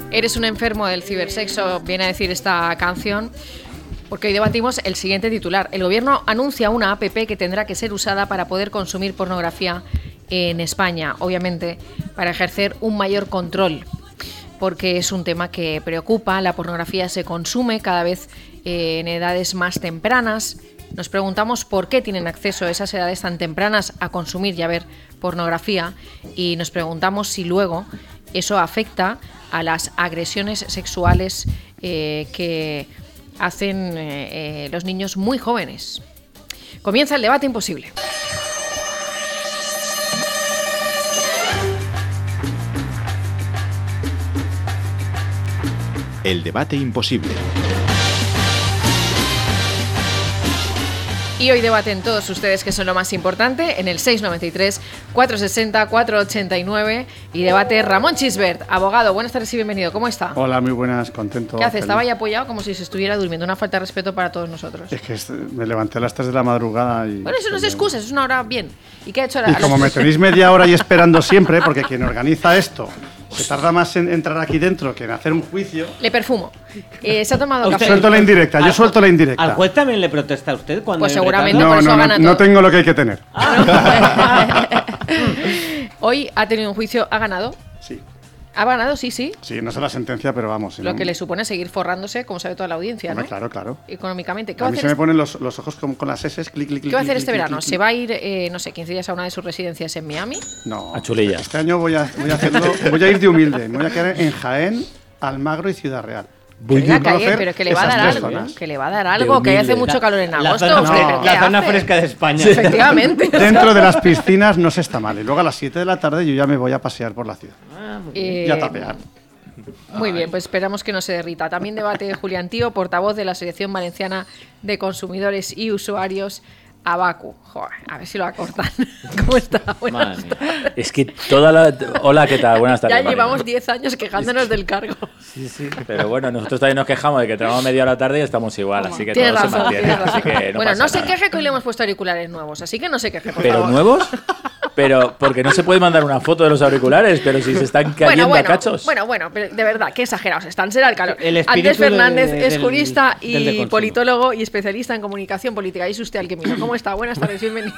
Eres un enfermo del cibersexo, viene a decir esta canción, porque hoy debatimos el siguiente titular. El gobierno anuncia una app que tendrá que ser usada para poder consumir pornografía en España, obviamente para ejercer un mayor control, porque es un tema que preocupa. La pornografía se consume cada vez en edades más tempranas. Nos preguntamos por qué tienen acceso a esas edades tan tempranas a consumir y a ver pornografía, y nos preguntamos si luego eso afecta a las agresiones sexuales que hacen los niños muy jóvenes. Comienza el debate imposible. El debate imposible. Y hoy debaten todos ustedes, que son lo más importante, en el 693-460-489. Y debate Ramón Chisbert, abogado. Buenas tardes y bienvenido. ¿Cómo está? Hola, muy buenas, contento. ¿Qué hace? Feliz. Estaba ahí apoyado como si se estuviera durmiendo. Una falta de respeto para todos nosotros. Es que me levanté a las 3 de la madrugada y... Bueno, eso no es excusa, eso es una hora bien. ¿Y qué ha hecho? Y como me tenéis media hora y esperando siempre, porque quien organiza esto se tarda más en entrar aquí dentro que en hacer un juicio... Le perfumo. Se ha tomado café. Suelto la indirecta, yo suelto la indirecta. ¿Al juez también le protesta a usted cuando... Pues seguramente, por No, eso no, gana no todo. tengo lo que hay que tener. Hoy ha tenido un juicio, ¿ha ganado? Sí. ¿Ha ganado? Sí, sí. Sí, no sé la sentencia, pero vamos. Si Lo no- que le supone seguir forrándose, como sabe toda la audiencia, Hombre, ¿no? claro, claro. Económicamente. ¿Qué va A a mí hacer se me ponen los ojos con las S, clic, clic, clic. ¿Qué va a hacer clic, este clic, verano? clic, ¿Se va a ir, no sé, 15 días a una de sus residencias en Miami? No. A Chulilla. Este año voy a hacerlo, voy a ir de humilde. Me voy a quedar en Jaén, Almagro y Ciudad Real. Venga, a conocer pero que le va a esas dar tres algo, zonas. que le va a dar algo, que hace mucho calor en La agosto. zona, ¿Usted no, qué la zona hace? fresca de España. Efectivamente. Dentro de las piscinas no se está mal. Y luego a las 7 de la tarde yo ya me voy a pasear por la ciudad. Y a tapear. Muy bien, pues esperamos que no se derrita. También debate Julián Tío, portavoz de la Asociación Valenciana de Consumidores y Usuarios, ABACU. Joder, a ver si lo acortan. ¿Cómo está? Buenas Madre mía. Es que toda la... Hola, ¿qué tal? Buenas tardes. Ya Marina. llevamos 10 años quejándonos del cargo. Sí, sí. Pero bueno, nosotros también nos quejamos de que tenemos media hora tarde y estamos igual, así que Tienes todo se razón, mantiene. tienes razón. Así que Bueno, pasa no se nada. queje que hoy le hemos puesto auriculares nuevos, así que no se queje, por ¿Pero favor. nuevos? Pero porque no se puede mandar una foto de los auriculares, pero si se están cayendo a cachos. Bueno, pero de verdad, qué exagerados están, será el calor. El espíritu Andrés Fernández de- es del- jurista del y de consumo. politólogo y especialista en comunicación política. Y es usted al que miro. ¿Cómo está? Buenas tardes, bienvenido.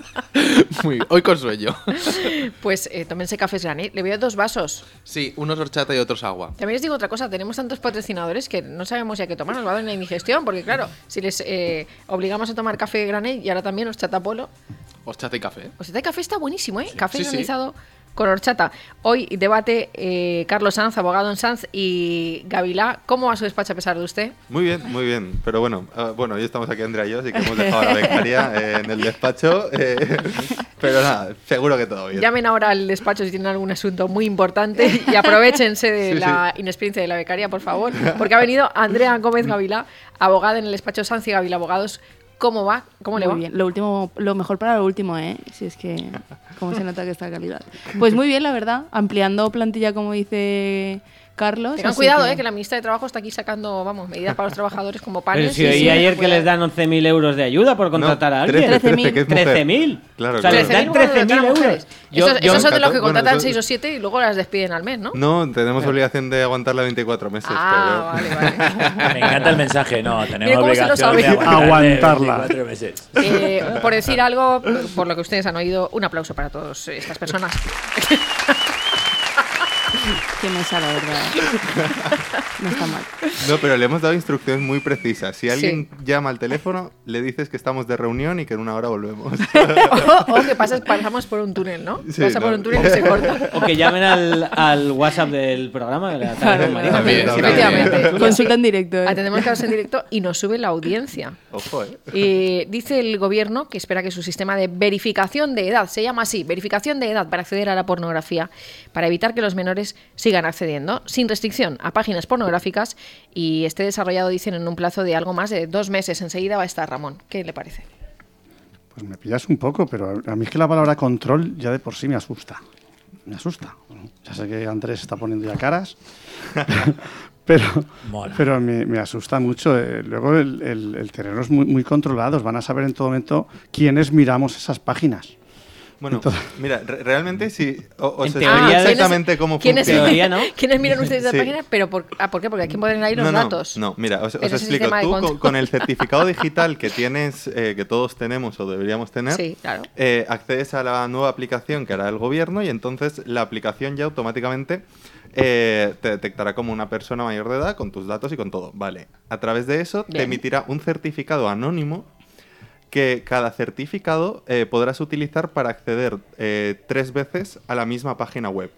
Muy, hoy con sueño. Pues tómense cafés Granit. Le veo 2 vasos. Sí, unos horchata y otros agua. También les digo otra cosa, tenemos tantos patrocinadores que no sabemos ya qué tomar, nos va a dar una indigestión, porque claro, si les obligamos a tomar café Granit y ahora también horchata polo, Horchata y café. horchata y café está buenísimo, ¿eh? Café Sí, sí. granizado con horchata. Hoy debate Carlos Sanz, abogado en Sanz, y Gavilá. ¿Cómo va su despacho a pesar de usted? Muy bien. Pero bueno, hoy estamos aquí Andrea y yo, así que hemos dejado a la becaria en el despacho. Pero nada, seguro que todo bien. Llamen ahora al despacho si tienen algún asunto muy importante y aprovechense de Sí, la inexperiencia de la becaria, por favor, porque ha venido Andrea Gómez Gavilá, abogada en el despacho Sanz y Gavilá Abogados. ¿Cómo va? ¿Cómo le va? Muy bien, lo mejor para lo último, ¿eh? Si es que, cómo se nota que está calidad. Pues muy bien, la verdad, ampliando plantilla, como dice Carlos. Tengan así cuidado, que la ministra de Trabajo está aquí sacando, medidas para los trabajadores como panes. Pero si oí ayer que les dan 11.000 euros de ayuda por contratar a alguien. 13.000. que es mujer. 13.000. Claro, O sea, les claro. dan 13.000 euros. Esos son de los que Bueno, contratan eso- 6 o 7 y luego las despiden al mes, ¿no? No, tenemos obligación de aguantarla 24 meses. Ah, vale. Me encanta el mensaje. No, Mire tenemos cómo se lo obligación sabe. de Aguantarla. 24 meses. Por decir algo, por lo que ustedes han oído, un aplauso para todas estas personas. Qué mesa, la verdad. No está mal. No, pero le hemos dado instrucciones muy precisas. Si alguien llama al teléfono, le dices que estamos de reunión y que en una hora volvemos. O que pasamos por un túnel, ¿no? Sí, Pasa por no. un túnel y se corta. O que llamen al WhatsApp del programa. De la tarde con María. También, Efectivamente. Consulta en directo, ¿eh? Atendemos casos en directo y nos sube la audiencia. Ojo, Dice el gobierno que espera que su sistema de verificación de edad, se llama así, verificación de edad para acceder a la pornografía, para evitar que los menores sigan accediendo sin restricción a páginas pornográficas, y esté desarrollado, dicen, en un plazo de algo más de 2 meses. Enseguida va a estar Ramón. ¿Qué le parece? Pues me pillas un poco, pero a mí es que la palabra control ya de por sí me asusta. Me asusta. Ya sé que Andrés está poniendo ya caras, Mola. pero me asusta mucho. Luego el tenerlos muy controlados. Van a saber en todo momento quiénes miramos esas páginas. Bueno, mira, realmente sí. Os En explico teoría, exactamente cómo funciona. teoría, ¿no? ¿Quiénes miran ustedes esa Sí. página? ¿Pero por qué? Porque hay que poner ahí los datos. No, mira, os Ese es el explico. sistema de Tú control. con el certificado digital que tienes, que todos tenemos o deberíamos tener, Sí, claro. accedes a la nueva aplicación que hará el gobierno y entonces la aplicación ya automáticamente te detectará como una persona mayor de edad con tus datos y con todo. Vale. A través de eso te Bien. emitirá un certificado anónimo que cada certificado podrás utilizar para acceder 3 veces a la misma página web.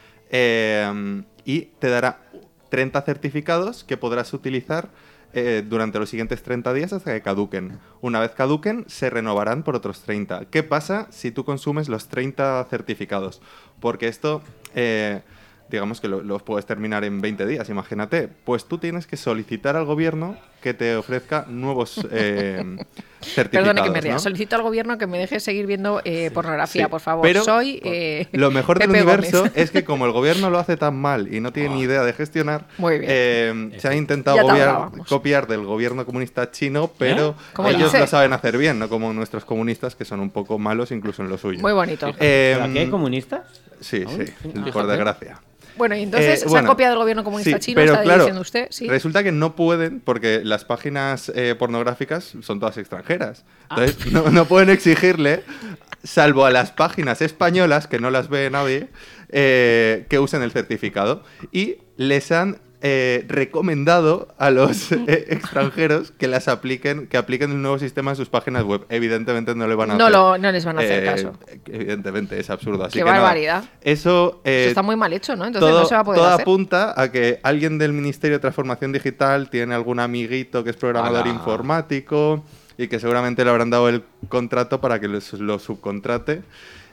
Y te dará 30 certificados que podrás utilizar durante los siguientes 30 días hasta que caduquen. Una vez caduquen, se renovarán por otros 30. ¿Qué pasa si tú consumes los 30 certificados? Porque esto, digamos que los puedes terminar en 20 días, imagínate. Pues tú tienes que solicitar al gobierno que te ofrezca nuevos certificados. Perdone que me ría. ¿no? Solicito al gobierno que me deje seguir viendo pornografía, Sí, por favor. pero Soy lo mejor del Pepe universo Gómez. es que como el gobierno lo hace tan mal y no tiene ni idea de gestionar, Muy bien. se ha intentado Ya te hablábamos. copiar del gobierno comunista chino, pero ¿Cómo ellos dice? lo saben hacer bien, no como nuestros comunistas que son un poco malos incluso en lo suyo. Muy bonito. ¿Pero aquí hay comunistas? Sí, sí, por Fíjate. desgracia. Bueno, y entonces se ha bueno, copiado del gobierno comunista sí, chino, pero está claro, diciendo usted. Sí. Resulta que no pueden, porque las páginas pornográficas son todas extranjeras. Entonces, no pueden exigirle, salvo a las páginas españolas, que no las ve nadie, que usen el certificado. Y les han recomendado a los extranjeros que apliquen el nuevo sistema en sus páginas web. Evidentemente no le van a hacer. No les van a hacer caso. Evidentemente, es absurdo. Así Qué que nada, barbaridad. eso Está muy mal hecho, ¿no? Entonces no se va a poder todo hacer. apunta a que alguien del Ministerio de Transformación Digital tiene algún amiguito que es programador ¡Hala! informático y que seguramente le habrán dado el contrato para que lo subcontrate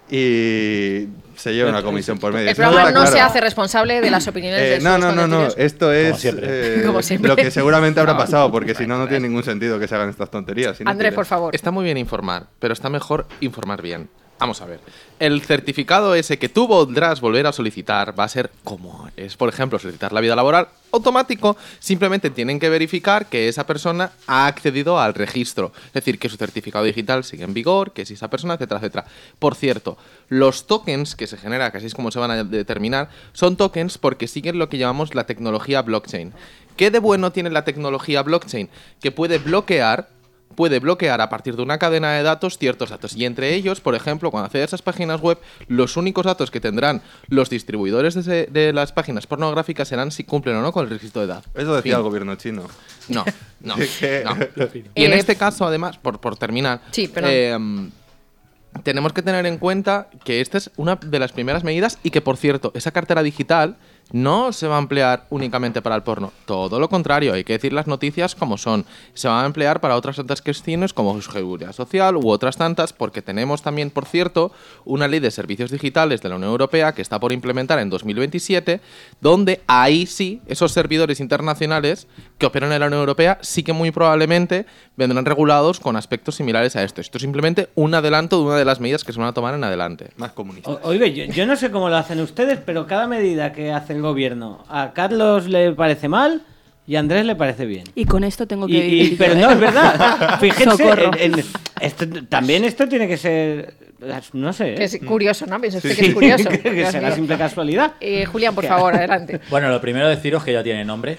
y se lleve una comisión por medio. El Si no, programa no claro. se hace responsable de las opiniones de sus No. contertulios. Esto es siempre. Como siempre. lo que seguramente habrá pasado, porque si no, no tiene ningún sentido que se hagan estas tonterías. Andrés, inútiles. por favor. Está muy bien informar, pero está mejor informar bien. Vamos a ver. El certificado ese que tú podrás volver a solicitar va a ser como es, por ejemplo, solicitar la vida laboral automático. Simplemente tienen que verificar que esa persona ha accedido al registro. Es decir, que su certificado digital sigue en vigor, que es esa persona, etcétera, etcétera. Por cierto, los tokens que se generan, que así es como se van a determinar, son tokens porque siguen lo que llamamos la tecnología blockchain. ¿Qué de bueno tiene la tecnología blockchain? Que puede bloquear a partir de una cadena de datos ciertos datos. Y entre ellos, por ejemplo, cuando accedes a esas páginas web, los únicos datos que tendrán los distribuidores de las páginas pornográficas serán si cumplen o no con el registro de edad. Eso decía Fin. el gobierno chino. No. Que- No. Y en este caso, además, por terminar, Sí, perdón. tenemos que tener en cuenta que esta es una de las primeras medidas y que, por cierto, esa cartera digital no se va a emplear únicamente para el porno. Todo lo contrario, hay que decir las noticias como son. Se va a emplear para otras tantas cuestiones como seguridad social u otras tantas, porque tenemos también, por cierto, una ley de servicios digitales de la Unión Europea que está por implementar en 2027, donde ahí sí, esos servidores internacionales que operan en la Unión Europea sí que muy probablemente vendrán regulados con aspectos similares a esto. Esto es simplemente un adelanto de una de las medidas que se van a tomar en adelante. Más comunista. Oiga, yo no sé cómo lo hacen ustedes, pero cada medida que hace el gobierno a Carlos le parece mal y a Andrés le parece bien. Y con esto tengo que vivir. Pero no, es verdad. Fíjense, Socorro. también esto tiene que ser, no sé. Que es curioso, ¿no? Piensa usted Sí, que es curioso. que Dios será mío. simple casualidad. Julián, por favor, adelante. Bueno, lo primero deciros que ya tiene nombre,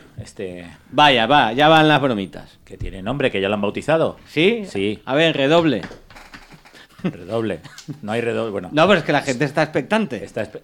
Vaya, ya van las bromitas. que tiene nombre, que ya lo han bautizado. ¿Sí? Sí. A ver, redoble. Redoble. No hay redoble. Bueno, No, pero es que la gente está expectante.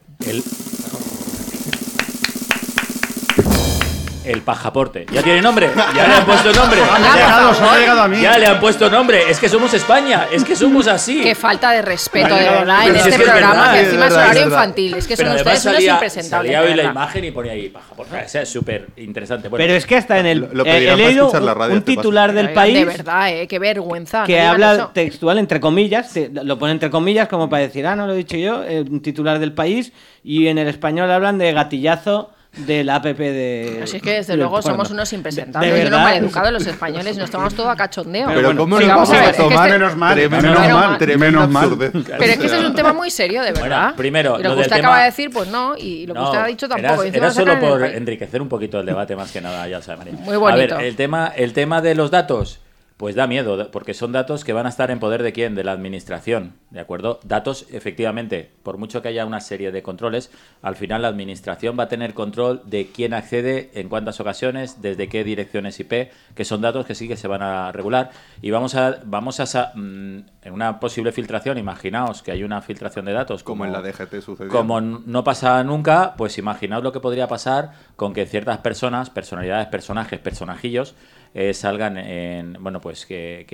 El pajaporte. ¿Ya tiene nombre? ¿Ya le han puesto nombre? Solo ha llegado a mí. Ya le han puesto nombre. Es que somos España. Es que somos así. Qué falta de respeto, de Pero verdad, si en es este que es programa, verdad, que es encima es verdad, horario es verdad. infantil. Es que son Pero ustedes además unos salía impresentables. hoy de la verdad. imagen y ponía ahí pajaporte. O sea, es súper interesante. Bueno, Pero es que hasta en el Lo he pedirán para leído escuchar la radio, un te pasa. titular del Oigan, país De verdad, qué vergüenza. no que digan habla eso. textual entre comillas, lo pone entre comillas como para decir, no lo he dicho yo, un titular del país, y en el español hablan de gatillazo del app de... Así es que desde del luego porno. somos unos impresentables De y unos verdad. maleducados los españoles y nos tomamos todo a cachondeo. Pero bueno, ¿cómo sí, nos vamos vamos a ver, a es que tomar? este- Menos mal, Tremenda- menos mal, tremenda menos mal. absurdez. Pero es que este es un tema muy serio, de verdad. Bueno, primero, y lo lo que del usted tema- acaba de decir, pues no. Y lo que no, usted ha dicho tampoco. y encima Era lo sacan solo en el por país. enriquecer un poquito el debate, más que nada, ya sabe, María. Muy bonito. A ver, el tema de los datos. pues da miedo, porque son datos que van a estar en poder ¿de quién? De la administración, ¿de acuerdo? Datos, efectivamente, por mucho que haya una serie de controles, al final la administración va a tener control de quién accede, en cuántas ocasiones, desde qué direcciones IP, que son datos que sí que se van a regular. Y vamos a en una posible filtración, imaginaos que hay una filtración de datos. Como en la DGT sucedió. Como no pasa nunca, pues imaginaos lo que podría pasar con que ciertas personas, personalidades, personajes, personajillos, salgan en, bueno, pues que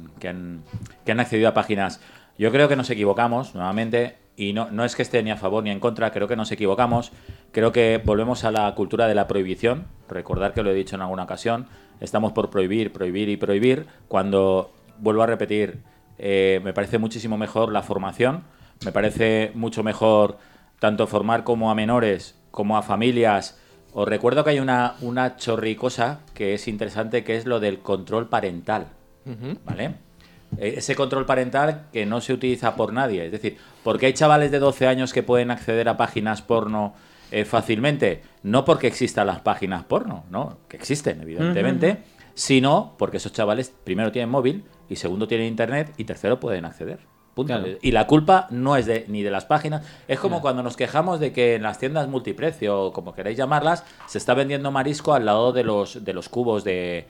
han accedido a páginas. Yo creo que nos equivocamos nuevamente, y no es que esté ni a favor ni en contra, creo que nos equivocamos. Creo que volvemos a la cultura de la prohibición. Recordar que lo he dicho en alguna ocasión, estamos por prohibir, prohibir y prohibir, cuando, vuelvo a repetir, me parece muchísimo mejor la formación, me parece mucho mejor tanto formar como a menores, como a familias. Os recuerdo que hay una chorricosa que es interesante, que es lo del control parental, ¿vale? Ese control parental que no se utiliza por nadie. Es decir, porque hay chavales de 12 años que pueden acceder a páginas porno fácilmente, no porque existan las páginas porno, ¿no? Que existen, evidentemente, sino porque esos chavales, primero, tienen móvil, y segundo, tienen internet, y tercero, pueden acceder. Punto. Claro. Y la culpa no es ni de las páginas. Es como cuando nos quejamos de que en las tiendas multiprecio, o como queráis llamarlas, se está vendiendo marisco al lado de los cubos y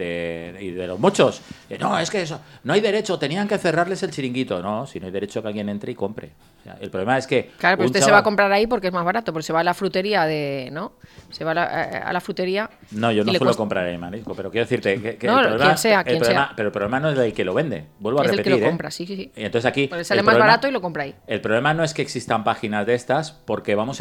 de los mochos. No, es que eso, no hay derecho, tenían que cerrarles el chiringuito. No, si no hay derecho a que alguien entre y compre. O sea, el problema es que... Claro, pero usted se va a comprar ahí porque es más barato, porque se va a la frutería ¿no? Se va a la frutería... No, yo no suelo comprar ahí marisco, pero quiero decirte que no, el problema, quien sea. Pero el problema no es del que lo vende, vuelvo a repetir. Es el que lo compra, sí. Y entonces aquí... Pues sale más barato y lo compra ahí. El problema no es que existan páginas de estas, porque vamos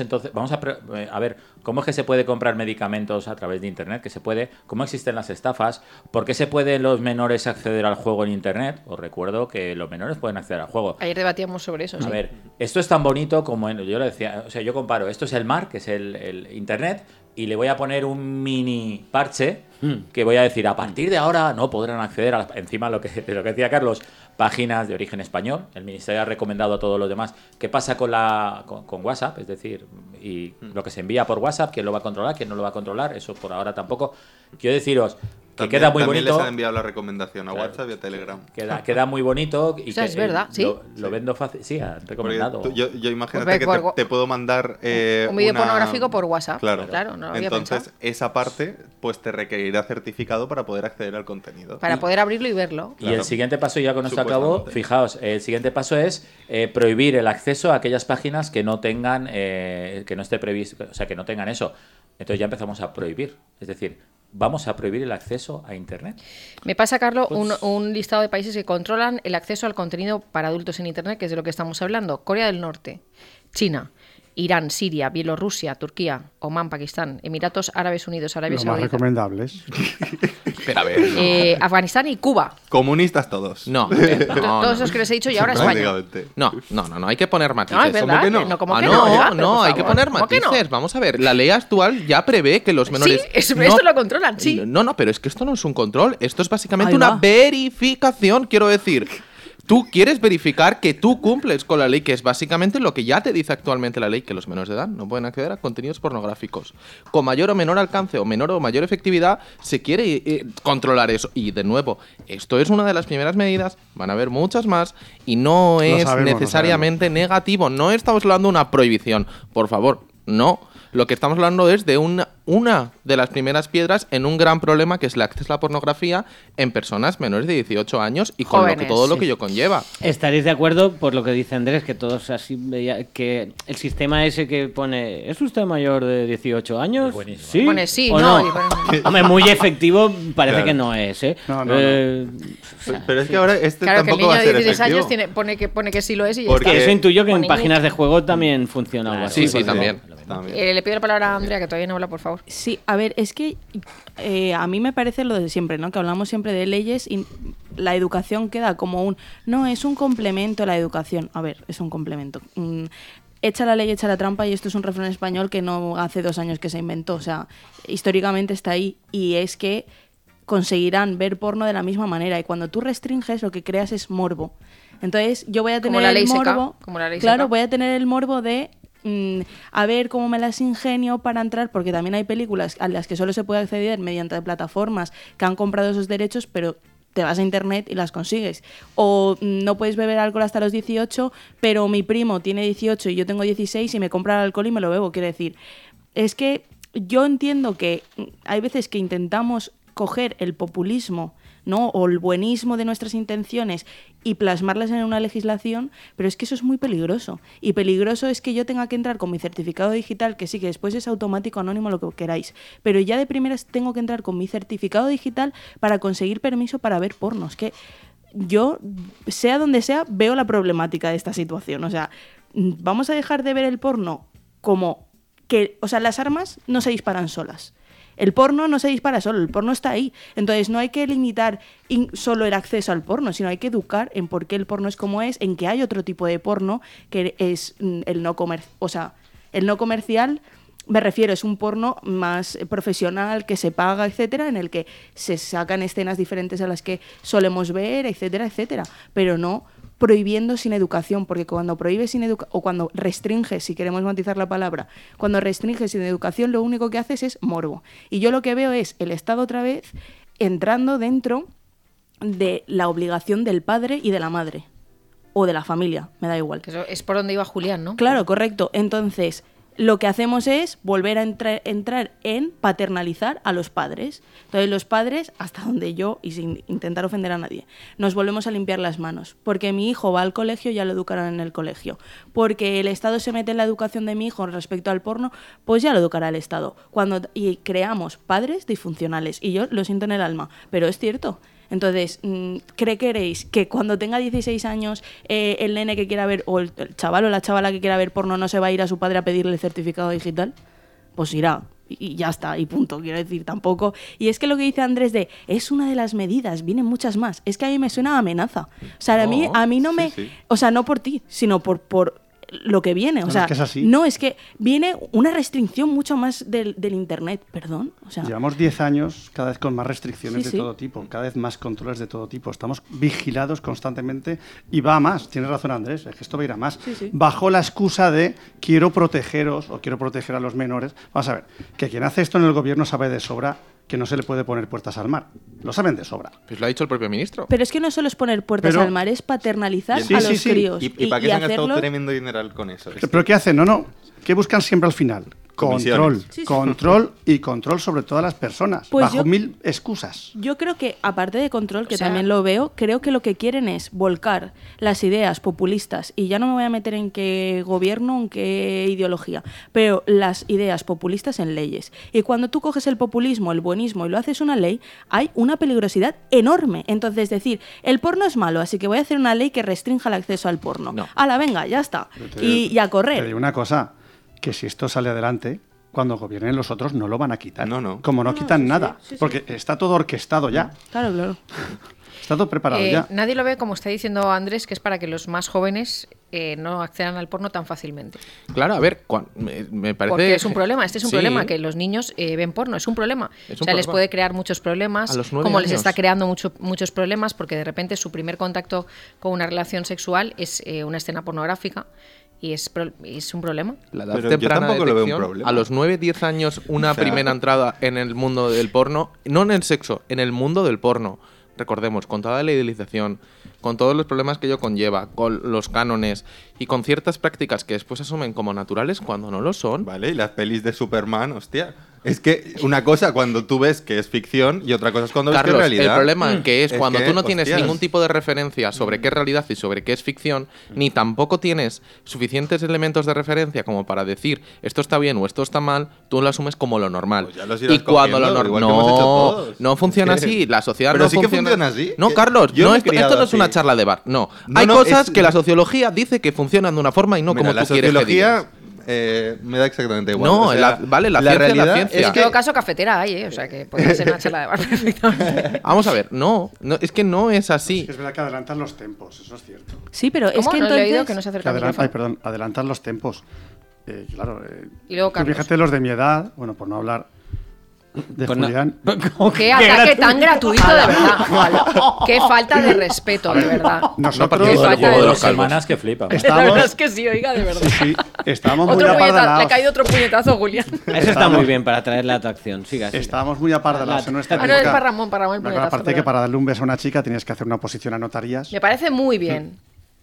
a ver, ¿cómo es que se puede comprar medicamentos a través de Internet? ¿Que se puede? ¿Cómo existen las estafas? ¿Por qué se pueden los menores acceder al juego en Internet? Os recuerdo que los menores pueden acceder al juego. Ayer debatíamos sobre eso, A ver, esto es tan bonito como yo lo decía, o sea, yo comparo, esto es el mar, que es el Internet, y le voy a poner un mini parche que voy a decir, a partir de ahora no podrán acceder a encima lo que decía Carlos, páginas de origen español. El Ministerio ha recomendado a todos los demás. ¿Qué pasa con WhatsApp? Es decir, y lo que se envía por WhatsApp, ¿quién lo va a controlar? ¿Quién no lo va a controlar? Eso por ahora tampoco. Quiero deciros que queda muy bonito. También les han enviado la recomendación a WhatsApp y a Telegram. Queda muy bonito. Y es verdad, ¿sí? Lo vendo fácil. Sí, han recomendado. Yo imagínate que te puedo mandar un vídeo pornográfico por WhatsApp. Claro, no lo había entonces pensado. esa parte pues te requerirá certificado para poder acceder al contenido. Para poder abrirlo y verlo. Y el siguiente paso, ya con esto acabo, fijaos, el siguiente paso es prohibir el acceso a aquellas páginas que no tengan, que no esté previsto, o sea, que no tengan eso. Entonces ya empezamos a prohibir. Es decir, vamos a prohibir el acceso a Internet. Me pasa, Carlos, un listado de países que controlan el acceso al contenido para adultos en Internet, que es de lo que estamos hablando. Corea del Norte, China, Irán, Siria, Bielorrusia, Turquía, Omán, Pakistán, Emiratos Árabes Unidos, Arabia Saudita. Los más recomendables. Espera, a ver. Afganistán y Cuba. Comunistas todos. No. Todos esos que les he dicho y ahora España. No, hay que poner matices. No, es verdad. ¿Cómo que no? No, hay que poner matices. Vamos a ver, la ley actual ya prevé que los menores... Sí, esto lo controlan, sí. No, pero es que esto no es un control, esto es básicamente una verificación, quiero decir. Tú quieres verificar que tú cumples con la ley, que es básicamente lo que ya te dice actualmente la ley, que los menores de edad no pueden acceder a contenidos pornográficos. Con mayor o menor alcance o menor o mayor efectividad se quiere controlar eso. Y de nuevo, esto es una de las primeras medidas, van a haber muchas más y no es necesariamente negativo. No estamos hablando de una prohibición, por favor, no. Lo que estamos hablando es de una de las primeras piedras en un gran problema que es el acceso a la pornografía en personas menores de 18 años y con jóvenes, todo lo que ello conlleva. ¿Estaréis de acuerdo por lo que dice Andrés, que todos así veía que el sistema ese que pone ¿es usted mayor de 18 años? Sí. Pone sí, ¿o no? Hombre, muy efectivo parece que no es, ¿eh? No. Pero es que ahora Claro, que el tampoco niño va a de ser 16 años efectivo. pone que sí lo es y ya Porque está. Eso intuyo que en Ningún- páginas de juego también funciona algo así. Sí, también. Le pido la palabra a Andrea, que todavía no habla, por favor. Sí, a ver, es que a mí me parece lo de siempre, ¿no? Que hablamos siempre de leyes y la educación queda como no, es un complemento a la educación. A ver, es un complemento. Echa la ley, echa la trampa, y esto es un refrán español que no hace 2 años que se inventó. O sea, históricamente está ahí, y es que conseguirán ver porno de la misma manera, y cuando tú restringes lo que creas es morbo. Entonces yo voy a tener Como la ley el seca, morbo, como la ley claro, seca. voy a tener el morbo de a ver cómo me las ingenio para entrar, porque también hay películas a las que solo se puede acceder mediante plataformas que han comprado esos derechos, pero te vas a internet y las consigues. O no puedes beber alcohol hasta los 18, pero mi primo tiene 18 y yo tengo 16 y me compra el alcohol y me lo bebo. Quiero decir, es que yo entiendo que hay veces que intentamos coger el populismo, ¿no? O el buenismo de nuestras intenciones y plasmarlas en una legislación, pero es que eso es muy peligroso. Y peligroso es que yo tenga que entrar con mi certificado digital, que sí, que después es automático, anónimo, lo que queráis, pero ya de primeras tengo que entrar con mi certificado digital para conseguir permiso para ver pornos. Que yo, sea donde sea, veo la problemática de esta situación. O sea, vamos a dejar de ver el porno como que, o sea, las armas no se disparan solas. El porno no se dispara solo, el porno está ahí. Entonces no hay que limitar solo el acceso al porno, sino hay que educar en por qué el porno es como es, en que hay otro tipo de porno que es el no comercial. O sea, el no comercial, me refiero, es un porno más profesional, que se paga, etcétera, en el que se sacan escenas diferentes a las que solemos ver, etcétera, etcétera. Pero no prohibiendo sin educación, porque cuando prohíbes sin educación, o cuando restringes, si queremos matizar la palabra, cuando restringes sin educación, lo único que haces es morbo. Y yo lo que veo es el Estado otra vez entrando dentro de la obligación del padre y de la madre, o de la familia, me da igual. Que eso es por donde iba Julián, ¿no? Claro, correcto. Entonces, lo que hacemos es volver a entrar en paternalizar a los padres. Entonces los padres, hasta donde yo, y sin intentar ofender a nadie, nos volvemos a limpiar las manos. Porque mi hijo va al colegio, ya lo educarán en el colegio. Porque el Estado se mete en la educación de mi hijo respecto al porno, pues ya lo educará el Estado. Y creamos padres disfuncionales. Y yo lo siento en el alma, pero es cierto. Entonces, ¿queréis que cuando tenga 16 años el nene que quiera ver, o el chaval o la chavala que quiera ver porno, no se va a ir a su padre a pedirle el certificado digital? Pues irá. Y ya está, y punto, quiero decir, tampoco. Y es que lo que dice Andrés de, es una de las medidas, vienen muchas más. Es que a mí me suena a amenaza. O sea, a mí no me... Sí. O sea, no por ti, sino por lo que viene. O sea, es que es así. No, es que viene una restricción mucho más del Internet, perdón. O sea, llevamos 10 años cada vez con más restricciones de todo tipo, cada vez más controles de todo tipo. Estamos vigilados constantemente y va a más. Tienes razón, Andrés, es que esto va a ir a más. Sí. Bajo la excusa de quiero protegeros o quiero proteger a los menores. Vamos a ver, que quien hace esto en el gobierno sabe de sobra que no se le puede poner puertas al mar. Lo saben de sobra. Pues lo ha dicho el propio ministro. Pero es que no solo es poner puertas al mar, es paternalizar a los críos. ¿Y para qué se han gastado tremendo dinero con eso? ¿Pero qué hacen? No. ¿Qué buscan siempre al final? Control. Control y control sobre todas las personas. Pues bajo mil excusas. Yo creo que, aparte de control, que también lo veo, creo que lo que quieren es volcar las ideas populistas, y ya no me voy a meter en qué gobierno, en qué ideología, pero las ideas populistas en leyes. Y cuando tú coges el populismo, el buenismo y lo haces una ley, hay una peligrosidad enorme. Entonces, decir, el porno es malo, así que voy a hacer una ley que restrinja el acceso al porno. No. ¡Hala, venga, ya está! Y a correr. Te digo una cosa, que si esto sale adelante, cuando gobiernen los otros no lo van a quitar. No. Como no quitan nada. Porque está todo orquestado ya. Claro. Está todo preparado ya. Nadie lo ve, como está diciendo Andrés, que es para que los más jóvenes no accedan al porno tan fácilmente. Claro, a ver, me parece... Porque es un problema, este es un Sí. problema, que los niños ven porno, es un problema. Es un les problema. puede crear muchos problemas, A los 9 como les años. está creando muchos problemas, porque de repente su primer contacto con una relación sexual es una escena pornográfica. Y es un problema. La edad Pero yo temprana tampoco lo veo un detección, problema. a los 9-10 años, una primera entrada en el mundo del porno, no en el sexo, en el mundo del porno. Recordemos, con toda la idealización, con todos los problemas que ello conlleva, con los cánones y con ciertas prácticas que después asumen como naturales cuando no lo son. Vale, y las pelis de Superman, hostia. Es que una cosa cuando tú ves que es ficción y otra cosa es cuando ves que Carlos, es realidad. el problema que es cuando tú no tienes hostias. ningún tipo de referencia sobre qué es realidad y sobre qué es ficción, ni tampoco tienes suficientes elementos de referencia como para decir esto está bien o esto está mal, tú lo asumes como lo normal. Pues ya los irás Y cuando lo cogiendo, igual que hemos hecho todos. no funciona Es que- así, la sociedad Pero no sí que funciona. funciona así. No, Que Carlos, yo no, me he esto criado no es una así. charla de bar. No, No, hay no, cosas es- que la sociología dice que funcionan de una forma y no Mira, como la tú quieres que sociología digas. me da exactamente igual. No, O sea, la ciencia es la realidad ciencia. es En que- todo caso, cafetera hay, o sea que podría ser una charla de bar perfectamente. Vamos a ver, no, es que no es así. Es verdad que adelantan los tempos, eso es cierto. Sí, pero es ¿Cómo? que No le he oído entonces... que no se acerca al micrófono. Adelantan los tempos. Claro. Y luego tú Carlos. fíjate los de mi edad, bueno, por no hablar, de Pues no. Julián. Qué ataque tan gratuito, de verdad. Qué falta de respeto, de verdad. Nosotros Qué Todo el falta juego de de los respeto. semanas que flipa. La Estábamos- verdad es que sí, oiga, de verdad. Sí, estábamos muy Otro puñetazo, le ha apardalados. caído otro puñetazo, Julián. Eso está muy bien para atraer la atracción. Siga, siga. Estábamos muy apardalados en nuestra Ah, no, es época. para Ramón el Me acuerdo, puñetazo. aparte que perdón. para darle un beso a una chica tenías que hacer una oposición a notarías. Me parece muy bien.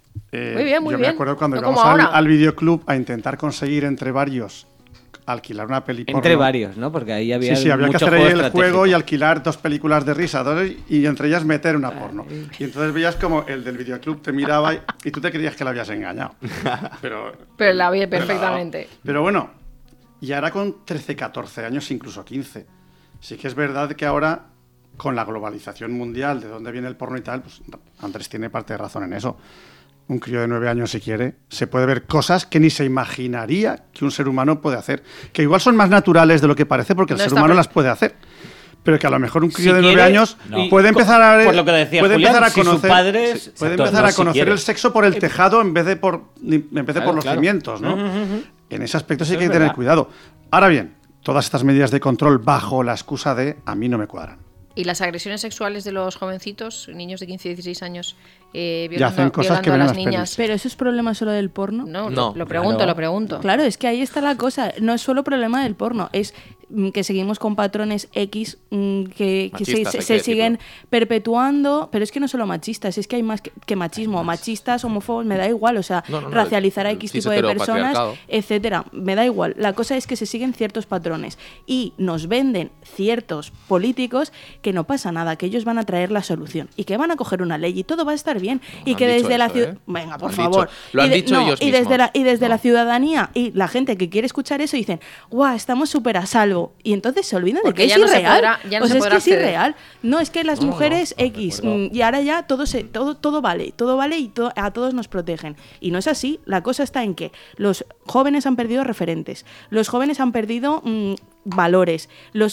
Muy bien, muy yo bien. me acuerdo cuando No íbamos como ahora. al videoclub a intentar conseguir entre varios alquilar una peli Entre porno. varios, ¿no? Porque ahí había Sí, había que mucho hacer ahí juego el juego y estratégico. alquilar 2 películas de risa, y entre ellas meter una porno. Y entonces veías como el del videoclub te miraba y tú te creías que lo habías engañado. Pero La vi perfectamente. Pero bueno, y ahora con 13, 14 años, incluso 15. Sí que es verdad que ahora, con la globalización mundial, de dónde viene el porno y tal, pues Andrés tiene parte de razón en eso. Un crío de 9 años, si quiere, se puede ver cosas que ni se imaginaría que un ser humano puede hacer. Que igual son más naturales de lo que parece, porque el No ser está humano pre- las puede hacer. Pero que a lo mejor un crío Si de 9 quiere, años no. puede empezar a Por lo que decía puede Julián, empezar a si su conocer, padre es- puede Exacto, empezar no a si conocer quiere. el sexo por el tejado en vez de por los claro. cimientos, ¿no? En ese aspecto sí Eso que hay es que tener verdad. cuidado. Ahora bien, todas estas medidas de control bajo la excusa de a mí no me cuadran. ¿Y las agresiones sexuales de los jovencitos, niños de 15 y 16 años, hacen violando, cosas que violando a ven en las las niñas? pelis. Pero eso es problema solo del porno. No, No, lo pregunto, claro. lo pregunto. Claro, es que ahí está la cosa. No es solo problema del porno, es que seguimos con patrones X que Machistas, hay que se decirlo. siguen perpetuando, pero es que no solo machistas, es que hay más que machismo. Machistas, homófobos, me da igual, o sea, No, racializar a el X tipo de personas, cis-heteropatriarcado. etcétera, me da igual. La cosa es que se siguen ciertos patrones y nos venden ciertos políticos que no pasa nada, que ellos van a traer la solución y que van a coger una ley y todo va a estar bien y han que dicho desde la eso, ciudad, ¿eh? venga, por Han favor, dicho- lo han dicho ellos y desde mismos. la No. ciudadanía y la gente que quiere escuchar eso dicen, guau, estamos súper a salvo. Y entonces se olvidan Porque de que ya es no se irreal. podrá- ya no o se sea, es podrá que es acceder. irreal. No, es que las mujeres no, X, de acuerdo. y ahora ya todo vale y a todos nos protegen. Y no es así. La cosa está en que los jóvenes han perdido referentes, los jóvenes han perdido valores,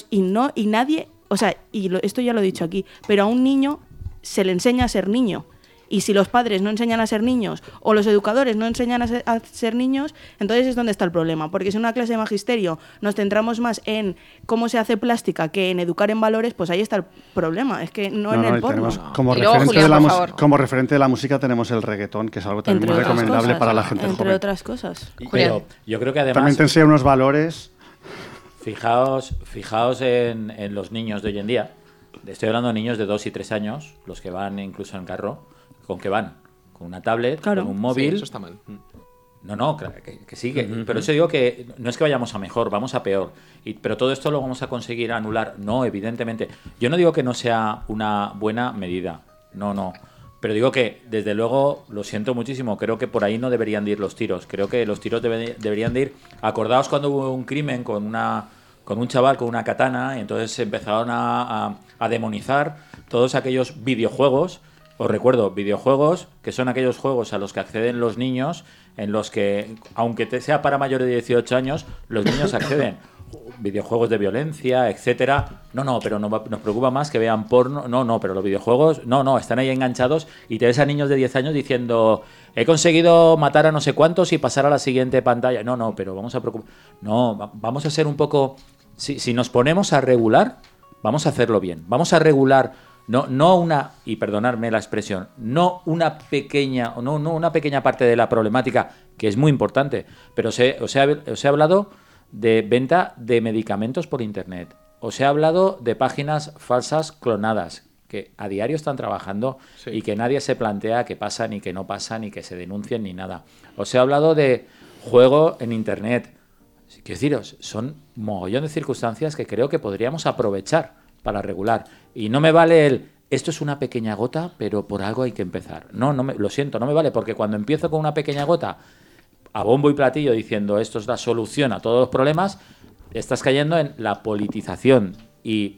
y nadie, o sea, esto ya lo he dicho aquí, pero a un niño se le enseña a ser niño. Y si los padres no enseñan a ser niños o los educadores no enseñan a ser niños, entonces es donde está el problema. Porque si en una clase de magisterio nos centramos más en cómo se hace plástica que en educar en valores, pues ahí está el problema. Es que no en el y porno. tenemos como, Y luego, referente Julián, de la por mus- favor. como referente de la música tenemos el reggaetón, que es algo también muy recomendable para la gente entre joven. otras cosas. Pero yo creo que También además, te enseña unos valores. fijaos en los niños de hoy en día. Estoy hablando de niños de 2 y 3 años, los que van incluso en carro. ¿Con qué van? Con una tablet, Claro. con un Sí, móvil. eso está mal. No, claro, que sí, pero eso digo que no es que vayamos a mejor, vamos a peor. Pero todo esto lo vamos a conseguir anular. No, evidentemente. Yo no digo que no sea una buena medida. No. Pero digo que, desde luego, lo siento muchísimo. Creo que por ahí no deberían de ir los tiros. Creo que los tiros deberían de ir. Acordaos cuando hubo un crimen con un chaval con una katana y entonces se empezaron a demonizar todos aquellos videojuegos. Os recuerdo, videojuegos, que son aquellos juegos a los que acceden los niños, en los que, aunque sea para mayores de 18 años, los niños acceden. Videojuegos de violencia, etcétera. No, pero nos preocupa más que vean porno. No, pero los videojuegos, están ahí enganchados y te ves a niños de 10 años diciendo, he conseguido matar a no sé cuántos y pasar a la siguiente pantalla. No, pero vamos a preocupar. No, vamos a ser un poco... Si nos ponemos a regular, vamos a hacerlo bien. Vamos a regular... No una, y perdonadme la expresión, no una pequeña parte de la problemática, que es muy importante, pero os he hablado de venta de medicamentos por internet, os he hablado de páginas falsas clonadas, que a diario están trabajando Sí. y que nadie se plantea que pasan y que no pasan y que se denuncien ni nada. Os he hablado de juego en internet. Quiero deciros, son mogollón de circunstancias que creo que podríamos aprovechar para regular. Y no me vale esto es una pequeña gota, pero por algo hay que empezar. Lo siento, no me vale, porque cuando empiezo con una pequeña gota, a bombo y platillo, diciendo esto es la solución a todos los problemas, estás cayendo en la politización y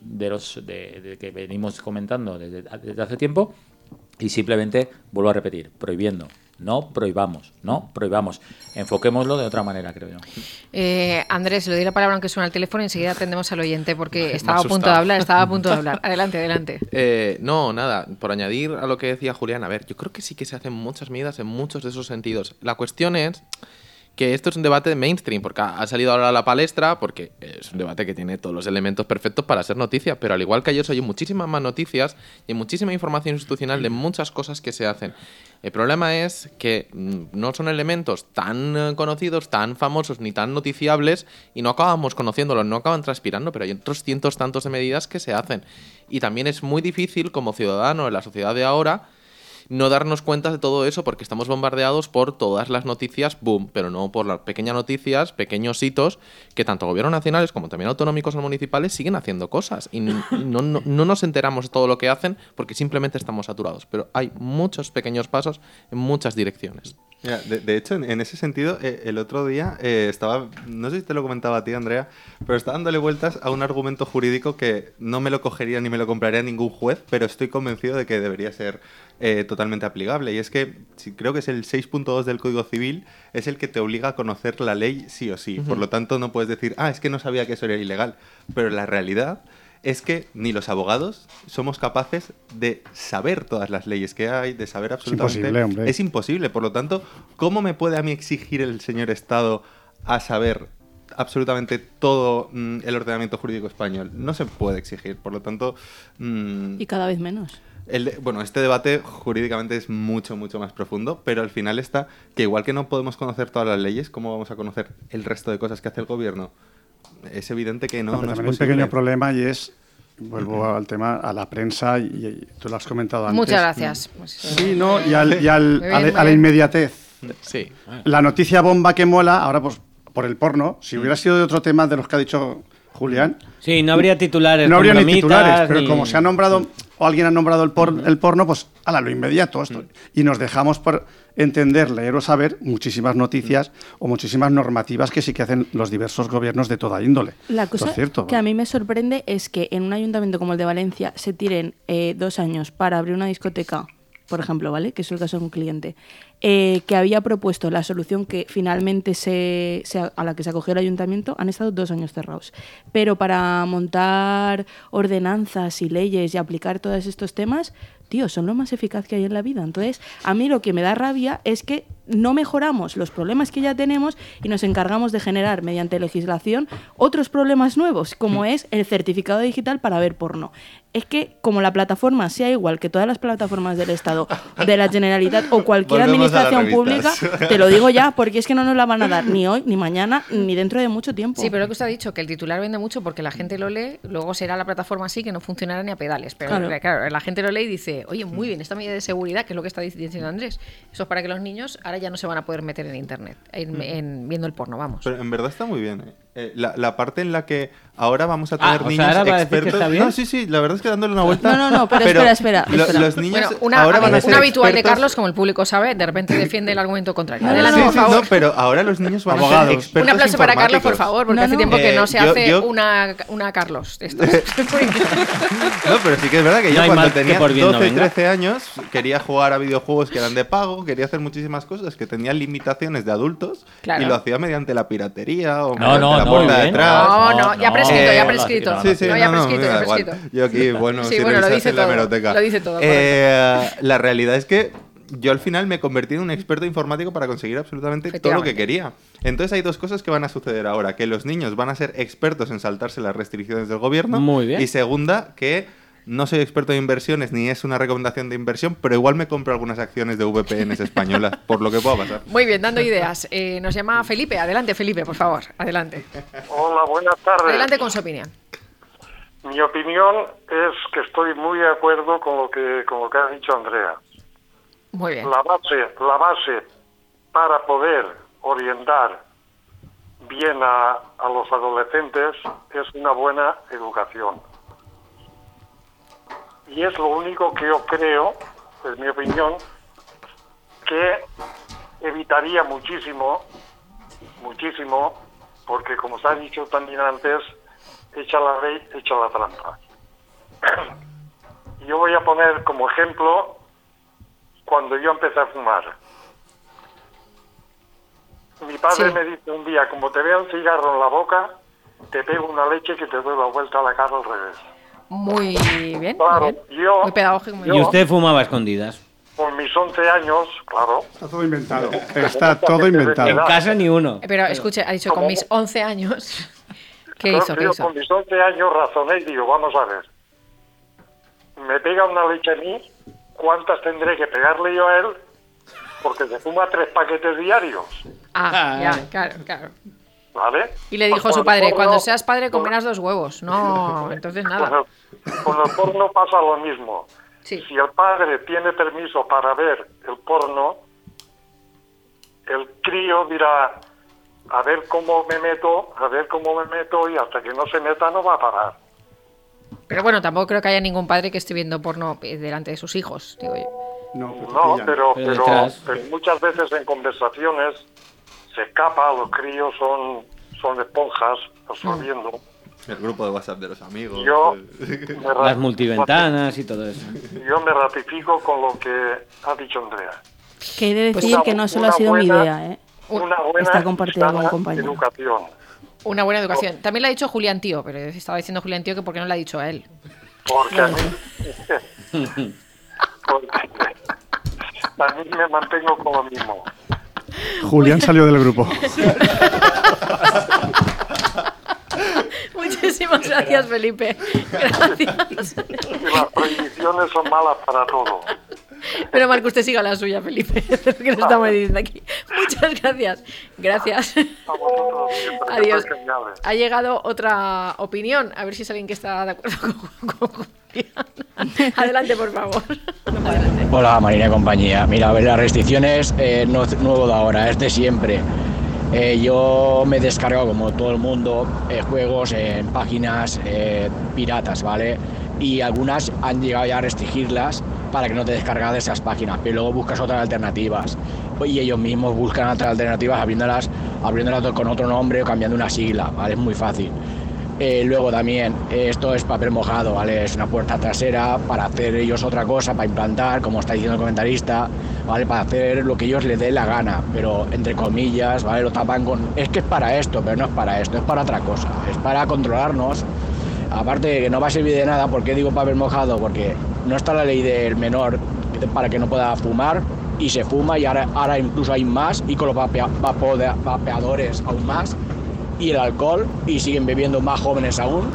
de que venimos comentando desde hace tiempo, y simplemente, vuelvo a repetir, prohibiendo. No prohibamos. Enfoquémoslo de otra manera, creo yo. Andrés, le doy la palabra aunque suena el teléfono y enseguida atendemos al oyente porque estaba a asustado. punto de hablar. Adelante. No, nada, por añadir a lo que decía Julián, a ver, yo creo que sí que se hacen muchas medidas en muchos de esos sentidos. La cuestión es que esto es un debate de mainstream, porque ha salido ahora a la palestra, porque es un debate que tiene todos los elementos perfectos para ser noticia, pero al igual que ayer hay muchísimas más noticias y muchísima información institucional de muchas cosas que se hacen. El problema es que no son elementos tan conocidos, tan famosos ni tan noticiables y no acabamos conociéndolos, no acaban transpirando, pero hay otros cientos tantos de medidas que se hacen. Y también es muy difícil como ciudadano en la sociedad de ahora no darnos cuenta de todo eso porque estamos bombardeados por todas las noticias, boom, pero no por las pequeñas noticias, pequeños hitos que tanto gobiernos nacionales como también autonómicos o municipales siguen haciendo cosas y no nos enteramos de todo lo que hacen porque simplemente estamos saturados. Pero hay muchos pequeños pasos en muchas direcciones. Mira, de hecho, en ese sentido, el otro día estaba, no sé si te lo comentaba a ti, Andrea, pero estaba dándole vueltas a un argumento jurídico que no me lo cogería ni me lo compraría ningún juez, pero estoy convencido de que debería ser totalmente aplicable. Y es que creo que es el 6.2 del Código Civil, es el que te obliga a conocer la ley sí o sí. Por lo tanto, no puedes decir, es que no sabía que eso era ilegal. Pero la realidad es que ni los abogados somos capaces de saber todas las leyes que hay, de saber absolutamente... Es imposible, hombre. Es imposible. Por lo tanto, ¿cómo me puede a mí exigir el señor Estado a saber absolutamente todo el ordenamiento jurídico español? No se puede exigir. Por lo tanto... Y cada vez menos. Bueno, este debate jurídicamente es mucho, mucho más profundo, pero al final está que igual que no podemos conocer todas las leyes, ¿cómo vamos a conocer el resto de cosas que hace el gobierno? Es evidente que no es también posible. un pequeño problema y es, vuelvo al tema, a la prensa, y tú lo has comentado antes. Muchas gracias. Sí, ¿no? Y a la inmediatez. Sí. La noticia bomba que mola, ahora pues por el porno, si hubiera sido de otro tema de los que ha dicho Julián... Sí, no habría titulares. No habría ni titulares, pero ni... como se ha nombrado, o alguien ha nombrado el porno, pues lo inmediato. Esto. Y nos dejamos por entender, leer o saber muchísimas noticias o muchísimas normativas que sí que hacen los diversos gobiernos de toda índole. La cosa cierto, que a mí me sorprende es que en un ayuntamiento como el de Valencia se tiren 2 años para abrir una discoteca, por ejemplo, ¿vale? Que es el caso de un cliente, que había propuesto la solución que finalmente a la que se acogió el ayuntamiento. Han estado 2 años cerrados. Pero para montar ordenanzas y leyes y aplicar todos estos temas, tío, son lo más eficaz que hay en la vida. Entonces, a mí lo que me da rabia es que no mejoramos los problemas que ya tenemos y nos encargamos de generar, mediante legislación, otros problemas nuevos, como es el certificado digital para ver porno. Es que, como la plataforma sea igual que todas las plataformas del Estado, de la Generalitat o cualquier administración pública, te lo digo ya, porque es que no nos la van a dar ni hoy, ni mañana, ni dentro de mucho tiempo. Sí, pero lo que usted ha dicho, que el titular vende mucho porque la gente lo lee, luego será la plataforma así que no funcionará ni a pedales. Pero claro, la gente lo lee y dice, oye, muy bien, esta medida de seguridad, que es lo que está diciendo Andrés, eso es para que los niños ahora ya no se van a poder meter en internet, viendo el porno, vamos. Pero en verdad está muy bien. La parte en la que ahora vamos a tener niños expertos... Está bien. No, sí, la verdad es que dándole una vuelta... No, pero espera. Los niños bueno, ahora van a ser una habitual expertos... de Carlos, como el público sabe, de repente defiende el argumento contrario. Adelante, por favor. No, pero ahora los niños van a ser expertos. Un aplauso para Carlos, por informáticos. favor, porque hace tiempo que no se hace yo- una Carlos. Esto. No, pero sí que es verdad que No yo hay cuando mal que tenía por bien no 12 y venga. 13 años quería jugar a videojuegos que eran de pago, quería hacer muchísimas cosas que tenían limitaciones de adultos Claro. y lo hacía mediante la piratería o No, mediante no, la no, puerta de bien. atrás. No, ya prescrito, ya prescrito. Sí, No, ya prescrito, me ya da igual. prescrito. Yo aquí, bueno, Sí, si bueno, lo revisas dice en la todo, hemeroteca. lo dice todo, La realidad es que yo al final me convertí en un experto informático para conseguir absolutamente todo lo que quería. Entonces hay 2 cosas que van a suceder ahora. Que los niños van a ser expertos en saltarse las restricciones del gobierno. Muy bien. Y segunda, que no soy experto en inversiones ni es una recomendación de inversión, pero igual me compro algunas acciones de VPNs españolas, por lo que pueda pasar. Muy bien, dando ideas. Nos llama Felipe. Adelante, Felipe, por favor. Adelante. Hola, buenas tardes. Adelante con su opinión. Mi opinión es que estoy muy de acuerdo con lo que ha dicho Andrea. Muy bien. La base para poder orientar bien a los adolescentes es una buena educación. Y es lo único que yo creo, es mi opinión, que evitaría muchísimo, porque como se ha dicho también antes, echa la ley, echa la trampa. Yo voy a poner como ejemplo cuando yo empecé a fumar. Mi padre me dice un día, como te vea un cigarro en la boca, te pego una leche que te doy la vuelta a la cara al revés. Muy bien. Claro, muy bien. yo... Muy pedagógico. Muy Y bien. usted fumaba a escondidas. con mis 11 años, claro. Está todo inventado. Está todo inventado. En casa ni uno. Pero escuche, ha dicho con mis 11 años. ¿Qué Claro, hizo? que ¿Qué yo hizo? con mis 11 años razoné y digo, vamos a ver. Me pega una leche a mí, ¿cuántas tendré que pegarle yo a él? Porque se fuma 3 paquetes diarios, Ah, ya, claro. ¿vale? Y le dijo Pues su con el padre, porno- cuando seas padre comerás 2 huevos. No, entonces nada. Con el porno pasa lo mismo. Sí. Si el padre tiene permiso para ver el porno, el crío dirá, a ver cómo me meto, y hasta que no se meta no va a parar. Pero bueno, tampoco creo que haya ningún padre que esté viendo porno delante de sus hijos, digo yo. No, pues No, pillan. pero detrás. muchas veces en conversaciones se escapa, los críos son esponjas absorbiendo. El grupo de WhatsApp de los amigos. Yo Las multiventanas y todo eso. Yo me ratifico con lo que ha dicho Andrea. Que he de Pues decir una- que no solo una ha sido mi buena- idea, ¿eh? Una buena Está compartida con un sana compañero. educación. Una buena educación. También lo ha dicho Julián Tío, pero estaba diciendo Julián Tío que por qué no lo ha dicho a él. Porque a mí, porque a mí me mantengo con lo mismo. Julián salió del grupo. Muchísimas gracias, Felipe. Gracias. Y las prohibiciones son malas para todo. Pero mal que usted siga la suya, Felipe. Es lo que nos estamos diciendo aquí. Muchas gracias. Gracias. A vosotros siempre, Adiós. siempre geniales. Ha llegado otra opinión. A ver si es alguien que está de acuerdo con Julián. Adelante, por favor. Adelante. Hola Marina y compañía. Mira, a ver, las restricciones no es nuevo de ahora, es de siempre. Yo me he descargado, como todo el mundo, juegos en páginas piratas, ¿vale? Y algunas han llegado ya a restringirlas para que no te descargas de esas páginas, pero luego buscas otras alternativas. Y ellos mismos buscan otras alternativas abriéndolas con otro nombre o cambiando una sigla, ¿vale? Es muy fácil. Luego también, esto es papel mojado, ¿vale? Es una puerta trasera para hacer ellos otra cosa, para implantar, como está diciendo el comentarista, ¿vale? Para hacer lo que ellos les dé la gana, pero entre comillas, ¿vale? Lo tapan con... Es que es para esto, pero no es para esto, es para otra cosa, es para controlarnos. Aparte de que no va a servir de nada, ¿por qué digo papel mojado? Porque no está la ley del menor para que no pueda fumar, y se fuma, y ahora incluso hay más, y con los vapeadores aún más, y el alcohol, y siguen bebiendo más jóvenes aún.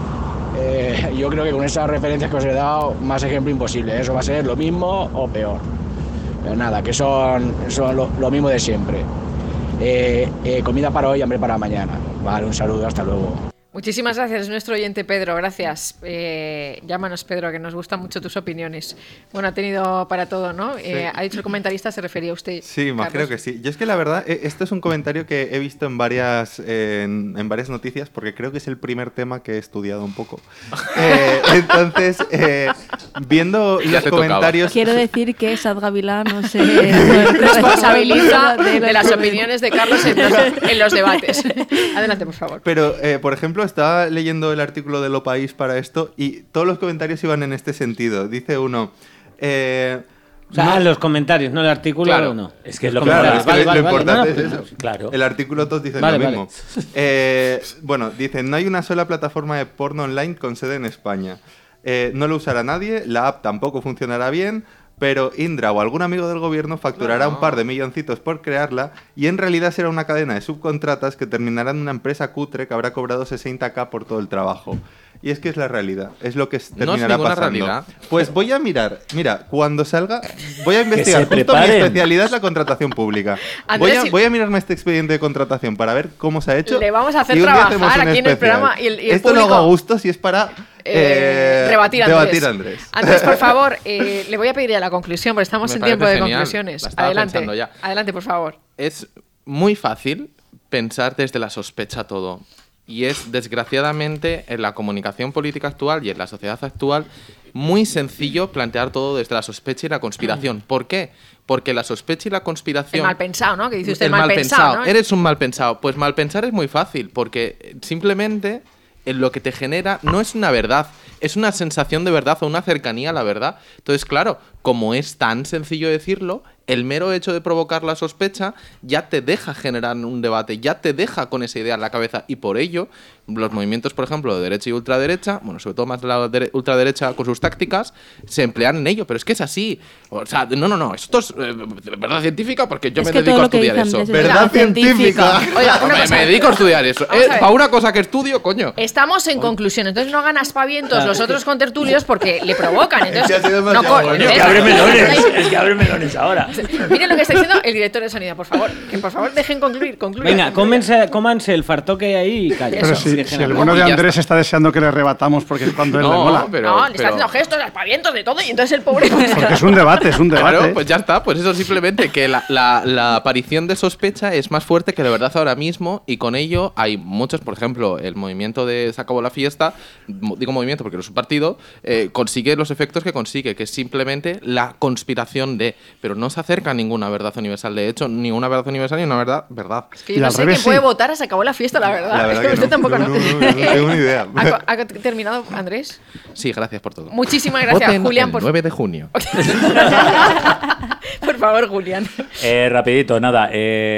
Yo creo que con esas referencias que os he dado, más ejemplo imposible. Eso va a ser lo mismo o peor. Pero nada, que son lo mismo de siempre. Comida para hoy, hambre para mañana. Vale, un saludo, hasta luego. Muchísimas gracias, nuestro oyente Pedro, gracias. Llámanos, Pedro, que nos gustan mucho tus opiniones. Bueno, ha tenido para todo, ¿no? Ha dicho el comentarista, se refería a usted. Sí, imagino que sí. Yo es que la verdad, esto es un comentario que he visto en varias noticias, porque creo que es el primer tema que he estudiado un poco. Entonces, viendo Ya los te tocaba. comentarios... Quiero decir que Sad Gavilán no se Responsabiliza de las opiniones de Carlos en los debates. Adelante, por favor. Pero, por ejemplo, estaba leyendo el artículo de Lo País para esto y todos los comentarios iban en este sentido. Dice uno... O sea, los comentarios, no el artículo, Claro. no. Es que es lo Claro, que es que lo importante es eso. Claro. El artículo todos dicen Vale, lo vale. mismo. Bueno, dicen, no hay una sola plataforma de porno online con sede en España. No lo usará nadie, la app tampoco funcionará bien, pero Indra o algún amigo del gobierno facturará un par de milloncitos por crearla y en realidad será una cadena de subcontratas que terminará en una empresa cutre que habrá cobrado 60.000 por todo el trabajo. Y es que es la realidad, es lo que terminará ninguna pasando. realidad. Pues voy a mirar, mira, cuando salga, voy a investigar. se Justo mi preparen. especialidad es la contratación pública. Andrés, Voy a mirarme este expediente de contratación para ver cómo se ha hecho. Le vamos a hacer y un día trabajar hacemos un aquí en el especial. programa y el Esto público- lo hago a gusto si es para rebatir a Andrés. Andrés. Andrés, por favor, le voy a pedir ya la conclusión, porque estamos Me en tiempo parece de genial. conclusiones. La estaba Adelante, pensando ya. adelante, por favor. Es muy fácil pensar desde la sospecha todo. Y es, desgraciadamente, en la comunicación política actual y en la sociedad actual, muy sencillo plantear todo desde la sospecha y la conspiración. ¿Por qué? Porque la sospecha y la conspiración... El mal pensado, ¿no? Que dice usted el mal pensado, ¿no? Eres un mal pensado. Pues mal pensar es muy fácil, porque simplemente lo que te genera no es una verdad, es una sensación de verdad o una cercanía a la verdad. Entonces, claro, como es tan sencillo decirlo, el mero hecho de provocar la sospecha ya te deja generar un debate, ya te deja con esa idea en la cabeza, y por ello los movimientos, por ejemplo, de derecha y ultraderecha, bueno, sobre todo más de la ultraderecha con sus tácticas, se emplean en ello, pero es que es así. O sea, no, esto es verdad científica porque yo me dedico a estudiar eso. ¿Verdad científica? Oiga, una cosa. Me dedico a estudiar eso. Vamos a ver. Para una cosa que estudio, coño. Estamos en conclusión, entonces no hagan aspavientos los otros contertulios porque le provocan. Entonces, que ha sido demasiado no, bueno. Es que abre melones, es que abre melones ahora. Miren lo que está diciendo el director de sanidad, por favor. Que por favor dejen concluir. Venga, cómanse el fartoque ahí y calla. Pero Eso, si el bueno de Andrés está deseando que le rebatamos porque es cuando él le mola. No, le está haciendo gestos, aspavientos de todo y entonces el pobre... Porque es un debate. Claro, pues ya está. Pues eso simplemente que la aparición de sospecha es más fuerte que la verdad ahora mismo, y con ello hay muchos, por ejemplo, el movimiento de Se acabó la fiesta, digo movimiento porque no es un partido, consigue los efectos que consigue, que es simplemente la conspiración de, pero no se acerca a ninguna verdad universal. De hecho, ni una verdad universal ni una verdad. Es que yo no sé quién puede votar a Se acabó la fiesta, la verdad. La verdad que Usted no. tampoco No tengo ni idea. ¿Ha terminado, Andrés? Sí, gracias por todo. Muchísimas gracias, Voten Julián. el 9 de junio. Por favor, Julián. Rapidito, nada.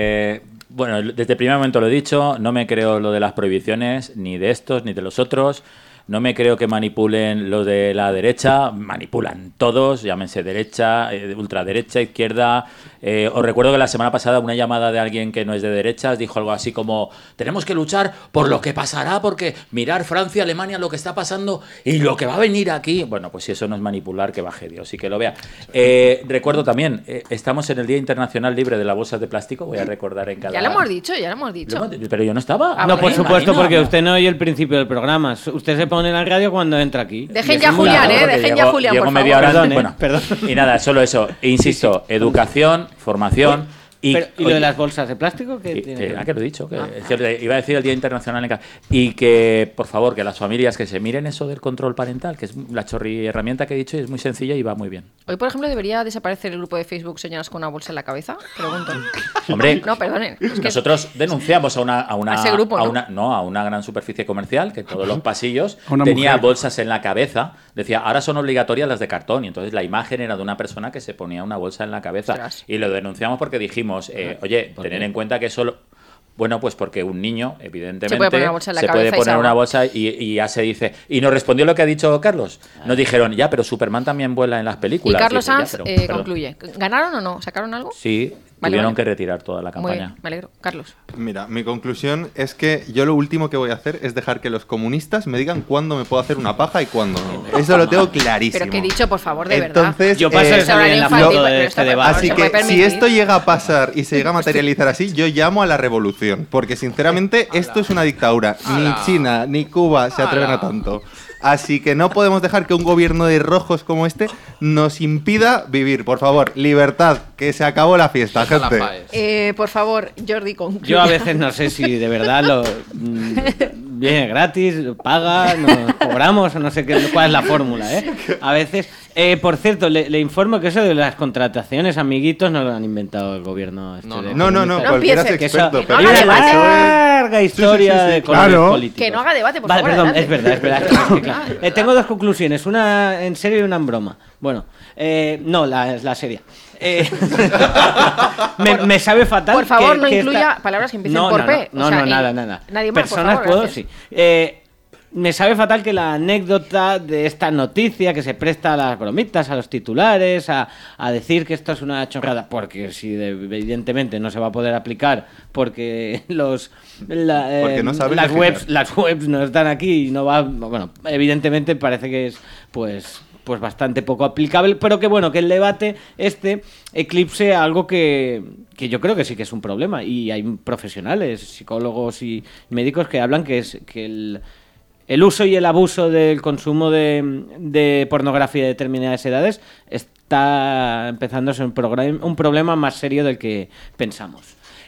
Bueno, desde el primer momento lo he dicho, no me creo lo de las prohibiciones, ni de estos, ni de los otros. No me creo que manipulen lo de la derecha, manipulan todos, llámense derecha, ultraderecha, izquierda. Os recuerdo que la semana pasada una llamada de alguien que no es de derechas dijo algo así como: tenemos que luchar por lo que pasará, porque mirar Francia, Alemania, lo que está pasando y lo que va a venir aquí. Bueno, pues si eso no es manipular, que baje Dios y que lo vea. Recuerdo también, estamos en el Día Internacional Libre de las Bolsas de Plástico, voy a recordar en cada... Ya lo hemos dicho. Pero yo no estaba. Ah, No, por supuesto, Marina, porque no. usted no oye el principio del programa. Usted se pone en la radio cuando entra aquí. Dejen Y ya a es muy Julián, largo. dejen ya a Julián, Llego por media favor. hora antes, Perdón, bueno, perdón. Y nada, solo eso. Insisto, educación, formación y... Pero, ¿y lo de las bolsas de plástico? ¿Qué tiene que ver? que lo he dicho. Es que iba a decir el Día Internacional y que, por favor, que las familias que se miren eso del control parental, que es la chorri herramienta que he dicho y es muy sencilla y va muy bien. Hoy, por ejemplo, debería desaparecer el grupo de Facebook Señoras con una bolsa en la cabeza. Pregunto. Hombre, No, perdonen. Es que nosotros denunciamos a ese grupo, a una gran superficie comercial que en todos los pasillos A una tenía mujer. bolsas en la cabeza. Decía, ahora son obligatorias las de cartón. Y entonces la imagen era de una persona que se ponía una bolsa en la cabeza. Ostras. Y lo denunciamos porque dijimos, oye, tener en cuenta que eso... Bueno, pues porque un niño, evidentemente, Se puede poner una bolsa en la se cabeza puede y poner se una ahoga. bolsa y ya se dice... Y nos respondió lo que ha dicho Carlos. Nos dijeron, ya, pero Superman también vuela en las Y películas. Carlos Dice, ya, Sanz pero- concluye. ¿Ganaron o no? ¿Sacaron algo? Sí, Vale, tuvieron vale. que retirar toda la Muy campaña. bien, me alegro. Carlos. Mira, mi conclusión es que yo lo último que voy a hacer es dejar que los comunistas me digan cuándo me puedo hacer una paja y cuándo no. Eso lo tengo clarísimo. Pero que he dicho, por favor, de Entonces, verdad. Yo paso de salir en la infantil, foto pero de esto- este debate. Así se puede que si permitir. esto llega a pasar y se llega a materializar así, yo llamo a la revolución. Porque sinceramente esto es una dictadura. Ni China ni Cuba se atreven a tanto. Así que no podemos dejar que un gobierno de rojos como este nos impida vivir. Por favor, libertad, que se acabó la fiesta, Deja la gente. FAES. Por favor, Jordi, concluye. Yo a veces no sé si de verdad viene gratis, paga, nos cobramos, o no sé cuál es la fórmula, ¿eh? A veces. Por cierto, le informo que eso de las contrataciones, amiguitos, no lo han inventado el gobierno. No, No, no, no, No cualquiera es empiece, Que eso, experto. no pero haga hay una debate. eso es- larga historia de colores Claro. políticos. Que no haga debate, por Vale, favor. perdón, adelante. es verdad. Es que, claro. Tengo dos conclusiones, una en serio y una en broma. Bueno, no, la seria. Me sabe fatal. Por favor, que- no que incluya esta- palabras que empiecen No, por no, P. No, O sea, no, y nada. nadie más, por Personas favor, puedo, gracias. sí. Me sabe fatal que la anécdota de esta noticia que se presta a las bromitas, a los titulares, a decir que esto es una chorrada, porque si evidentemente no se va a poder aplicar porque Porque no saben las legislar. webs no están aquí y no va, bueno, evidentemente parece que es pues bastante poco aplicable, pero que bueno, que el debate eclipse algo que yo creo que sí que es un problema, y hay profesionales, psicólogos y médicos que hablan que es que el uso y el abuso del consumo de pornografía de determinadas edades está empezando a ser un problema más serio del que pensamos.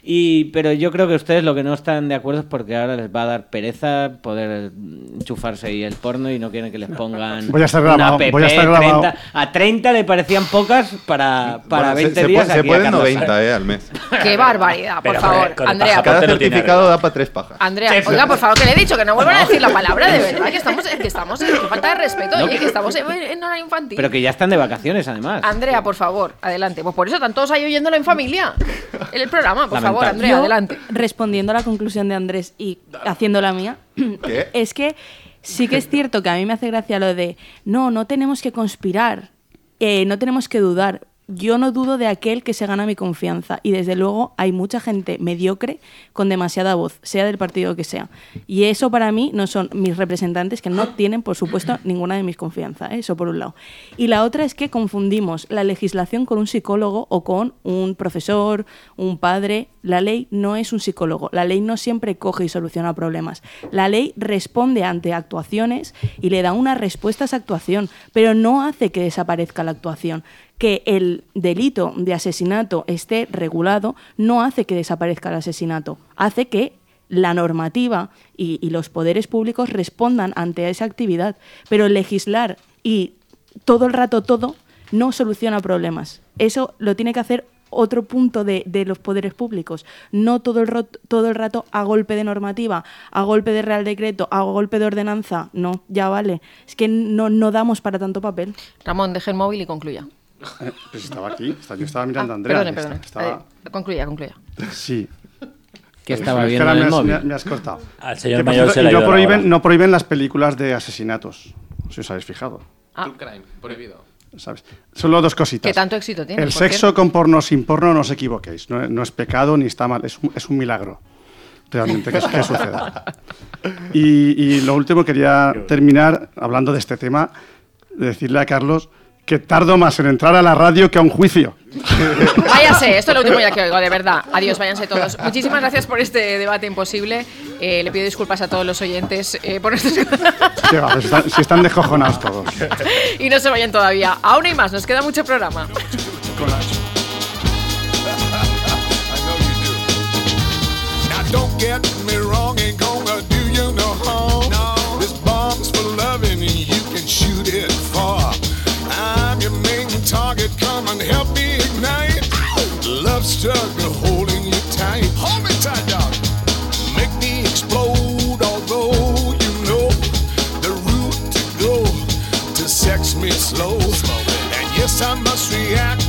Pero yo creo que ustedes lo que no están de acuerdo es porque ahora les va a dar pereza poder enchufarse ahí el porno y no quieren que les pongan Voy a estar una grabado, app. voy a estar grabado. 30. A 30 le parecían pocas para Bueno, 20 días. Se aquí a pueden Carlos 90 Sainz. al mes. Qué barbaridad, por Pero, favor. con el Andrea, pasaporte Cada no tiene certificado arreglo. da para 3 pajas. Andrea, oiga, por favor, que le he dicho que no vuelvan a decir la palabra, de verdad, que estamos que falta de respeto, oye, que estamos en hora infantil. Pero que ya están de vacaciones, además. Andrea, por favor, adelante. Pues por eso están todos ahí oyéndolo en familia. En el programa, por favor, Lamentable. Andrea, Yo, adelante. respondiendo a la conclusión de Andrés y haciendo la mía, ¿Qué? es que sí que es cierto que a mí me hace gracia lo de no tenemos que conspirar, no tenemos que dudar. Yo no dudo de aquel que se gana mi confianza y desde luego hay mucha gente mediocre con demasiada voz, sea del partido que sea. Y eso para mí no son mis representantes que no tienen, por supuesto, ninguna de mis confianza, eso por un lado. Y la otra es que confundimos la legislación con un psicólogo o con un profesor, un padre. La ley no es un psicólogo, la ley no siempre coge y soluciona problemas. La ley responde ante actuaciones y le da una respuesta a esa actuación, pero no hace que desaparezca la actuación. Que el delito de asesinato esté regulado no hace que desaparezca el asesinato, hace que la normativa y los poderes públicos respondan ante esa actividad, pero legislar y todo el rato todo no soluciona problemas. Eso lo tiene que hacer otro punto de los poderes públicos, no todo el rato a golpe de normativa, a golpe de Real Decreto, a golpe de ordenanza. No, ya vale, es que no damos para tanto papel. Ramón, deje el móvil y concluya. Pues estaba aquí, yo estaba mirando a Andrea. Perdone. Estaba... Concluya. Sí. Que estaba Es que viendo ahora en el móvil. me has cortado. Al señor Que, por mayor cierto, se le ha y ido la hora. no prohíben las películas de asesinatos, si os habéis fijado. True crime, prohibido. ¿Sabes? Solo dos cositas. ¿Qué tanto éxito tiene? El por sexo cierto? con porno sin porno, no os equivoquéis. No es pecado ni está mal, es un milagro. Realmente que suceda. Y lo último, quería terminar hablando de este tema, de decirle a Carlos que tardo más en entrar a la radio que a un juicio. Váyase, esto es lo último ya que oigo, de verdad. Adiós, váyanse todos. Muchísimas gracias por este debate imposible. Le pido disculpas a todos los oyentes por estos... Qué va, si están descojonados todos. Y no se vayan todavía. Aún hay más, nos queda mucho programa. Don't get me wrong, ain't gonna do you no harm. No. This bomb's for loving and you can shoot it far. I'm your main target, come and help me ignite. Love struggle holding you tight. Hold me tight, dog. Make me explode, although you know the route to go to sex me slow. And yes, I must react